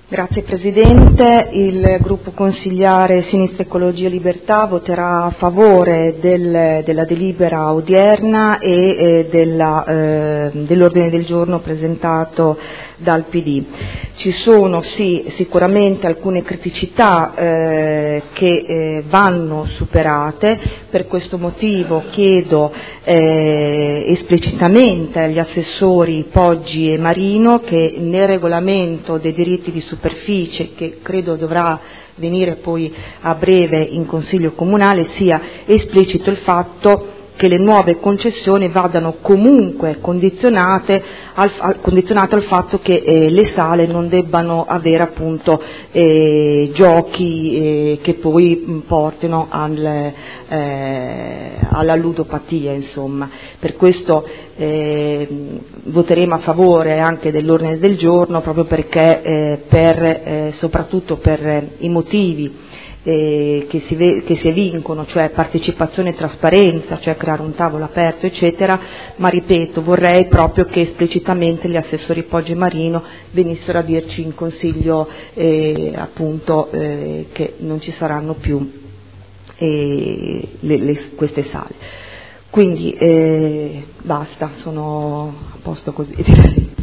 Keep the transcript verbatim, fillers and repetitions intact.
Grazie Presidente. Il gruppo consigliare Sinistra Ecologia e Libertà voterà a favore del, della delibera odierna e eh, della, eh, dell'ordine del giorno presentato dal P D. Ci sono sì sicuramente alcune criticità eh, che eh, vanno superate, per questo motivo chiedo eh, esplicitamente agli assessori Poggi e Marino che nel regolamento dei diritti di superficie, che credo dovrà venire poi a breve in Consiglio Comunale, sia esplicito il fatto che le nuove concessioni vadano comunque condizionate al, al, condizionate al fatto che eh, le sale non debbano avere appunto eh, giochi eh, che poi mh, portino al, eh, alla ludopatia, insomma. Per questo eh, voteremo a favore anche dell'ordine del giorno, proprio perché eh, per, eh, soprattutto per eh, i motivi Eh, che, si ve- che si evincono, cioè partecipazione e trasparenza, cioè creare un tavolo aperto eccetera, ma ripeto, vorrei proprio che esplicitamente gli assessori Poggi e Marino venissero a dirci in Consiglio eh, appunto eh, che non ci saranno più eh, le, le, queste sale. Quindi eh, basta, sono a posto così direi.